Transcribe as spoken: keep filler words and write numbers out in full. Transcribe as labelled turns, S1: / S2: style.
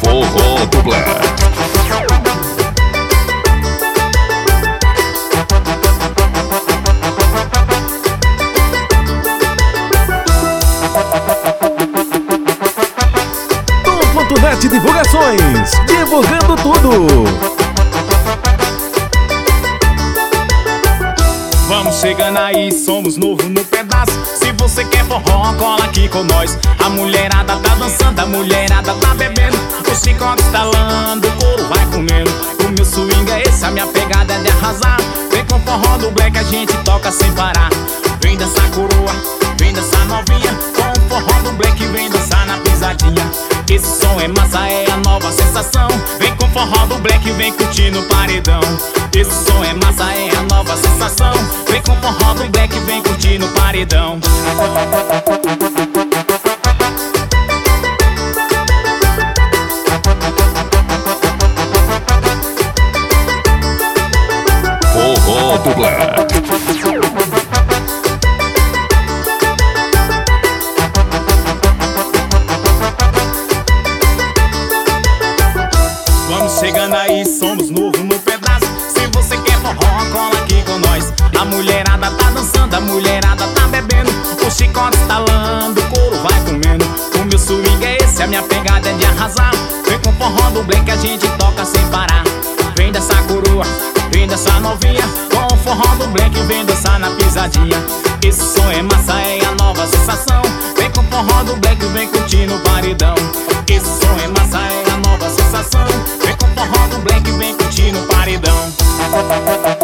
S1: Forró do Black.
S2: Net Divulgações, divulgando tudo.
S3: Vamos chegando aí, somos novo no pedaço. Se você quer forró, cola aqui com nós. A mulherada tá dançando, a mulherada tá bebendo, o chicote estalando, o couro vai comendo. O meu swing é esse, a minha pegada é de arrasar. Vem com forró do Black, a gente toca sem parar. Vem dançar coroa, vem dançar novinha. Com o forró do Black, vem dançar na pisadinha. Esse som é massa, é a nova sensação. Vem com forró do Black, vem curtindo o paredão. Esse som é massa, é a nova sensação. Vem com forró do Black, vem curtindo o paredão.
S1: Forró do Black.
S3: Chegando aí, somos novo no pedaço. Se você quer forró, cola aqui com nós. A mulherada tá dançando, a mulherada tá bebendo, o chicote estalando, o couro vai comendo. O meu swing é esse, a minha pegada é de arrasar. Vem com forró do Black, a gente toca sem parar. Vem dançar coroa, vem dançar novinha. Com o forró do Black, vem dançar na pisadinha. Esse som é massa, é a nova sensação. Vem com forró do Black, vem curtindo o paredão. Esse som é massa, é a nova sensação. Vem com forró do Black, vem curtindo o paredão.